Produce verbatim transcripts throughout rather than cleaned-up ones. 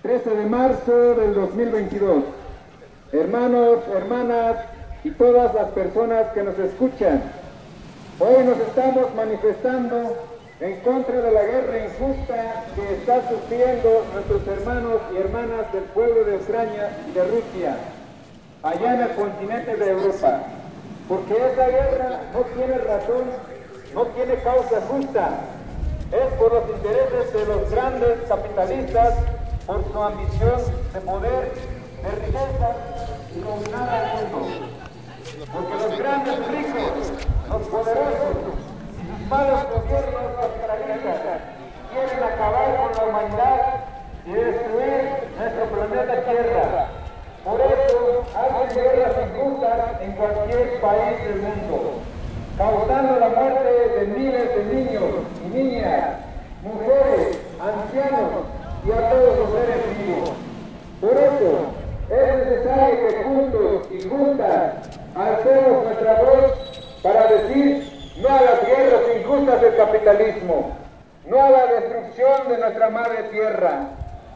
trece de marzo del dos mil veintidós. Hermanos, hermanas y todas las personas que nos escuchan, hoy nos estamos manifestando en contra de la guerra injusta que están sufriendo nuestros hermanos y hermanas del pueblo de Ucrania y de Rusia, allá en el continente de Europa, porque esa guerra no tiene razón, no tiene causa justa, es por los intereses de los grandes capitalistas, por su ambición de poder, de riqueza y dominar al mundo. Porque los grandes ricos, los poderosos y sus malos gobiernos capitalistas quieren acabar con la humanidad y destruir nuestro planeta Tierra. Por eso hacen guerras injustas en cualquier país del mundo, causando la muerte de miles de niños y niñas, mujeres, ancianos y a todos los seres vivos. Por eso es necesario que juntos y juntas alcemos nuestra voz para decir no a las guerras injustas del capitalismo, no a la destrucción de nuestra madre tierra.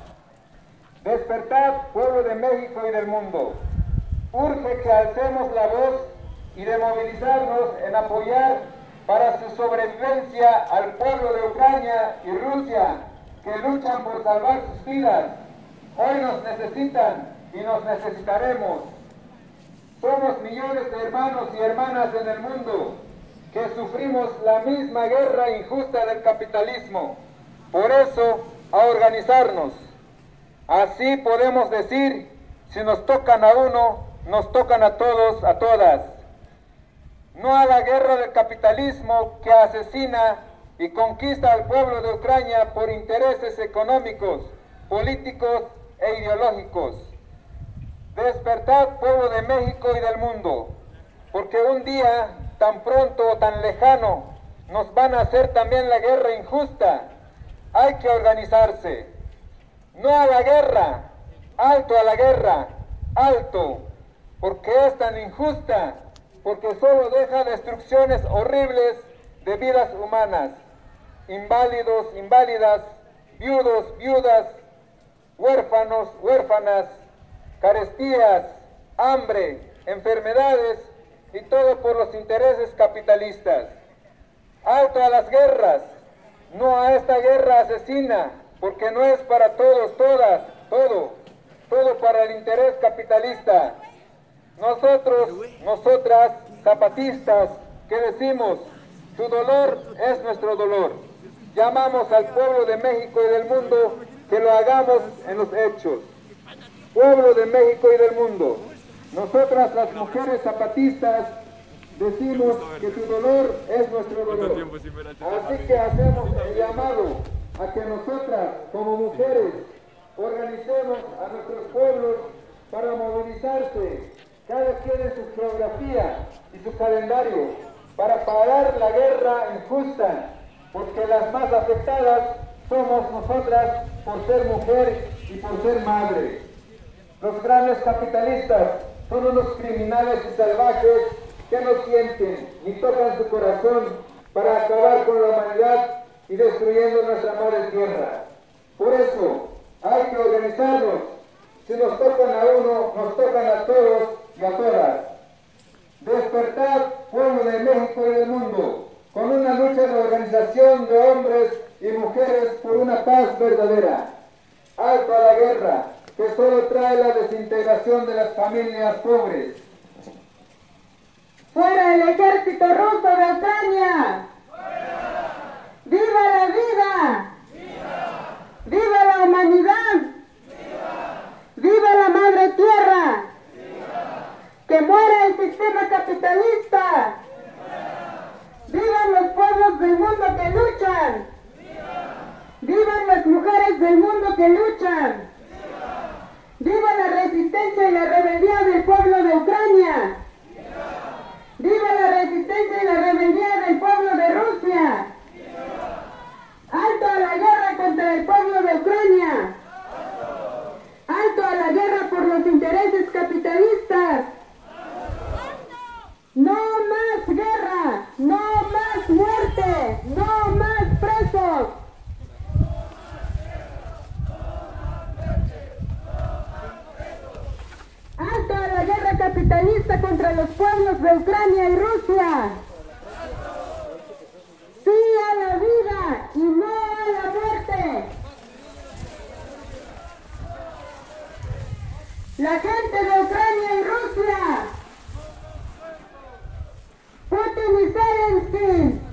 Despertad, pueblo de México y del mundo. Urge que alcemos la voz y de movilizarnos en apoyar para su sobrevivencia al pueblo de Ucrania y Rusia, que luchan por salvar sus vidas. Hoy nos necesitan y nos necesitaremos. Somos millones de hermanos y hermanas en el mundo que sufrimos la misma guerra injusta del capitalismo. Por eso, a organizarnos. Así podemos decir, si nos tocan a uno, nos tocan a todos, a todas. No a la guerra del capitalismo que asesina y conquista al pueblo de Ucrania por intereses económicos, políticos e ideológicos. Despertad, pueblo de México y del mundo, porque un día tan pronto o tan lejano nos van a hacer también la guerra injusta. Hay que organizarse. No a la guerra, alto a la guerra, alto, porque es tan injusta, porque solo deja destrucciones horribles de vidas humanas, inválidos, inválidas, viudos, viudas, huérfanos, huérfanas, carestías, hambre, enfermedades y todo por los intereses capitalistas. Alto a las guerras, no a esta guerra asesina, porque no es para todos, todas, todo, todo para el interés capitalista. Nosotros, nosotras, zapatistas, que decimos, su dolor es nuestro dolor. Llamamos al pueblo de México y del mundo que lo hagamos en los hechos. Pueblo de México y del mundo, nosotras las mujeres zapatistas decimos que su dolor es nuestro dolor. Así que hacemos el llamado a que nosotras como mujeres organicemos a nuestros pueblos para movilizarse, cada quien en su geografía y su calendario, para parar la guerra injusta, porque las más afectadas somos nosotras por ser mujer y por ser madre. Los grandes capitalistas son unos criminales y salvajes que no sienten ni tocan su corazón para acabar con la humanidad y destruyendo nuestra madre tierra. Por eso hay que organizarnos. Si nos tocan a uno, nos tocan a todos y a todas. Despertad, pueblo de México y del mundo, con una lucha de organización de hombres y mujeres por una paz verdadera. Alto a la guerra, que solo trae la desintegración de las familias pobres. ¡Fuera el ejército ruso de Ucrania! ¡Fuera! ¡Viva la vida! ¡Viva! ¡Viva la humanidad! ¡Viva! ¡Viva la madre tierra! ¡Viva! ¡Que muera el sistema capitalista! ¡Viva! ¡Vivan los pueblos del mundo que luchan! ¡Viva! ¡Vivan las mujeres del mundo que luchan! ¡Viva la resistencia y la rebeldía del pueblo de Ucrania! ¡Viva! ¡Viva la resistencia y la rebeldía del pueblo de Rusia! ¡Viva! ¡Alto a la guerra contra el pueblo de Ucrania! ¡Alto! ¡Alto a la guerra por los intereses capitalistas! ¡Alto! ¡No más guerra! ¡No más muerte! ¡No más presos! ¡No más guerra! ¡No más capitalista contra los pueblos de Ucrania y Rusia. Sí a la vida y no a la muerte. La gente de Ucrania y Rusia, Putin y Zelensky,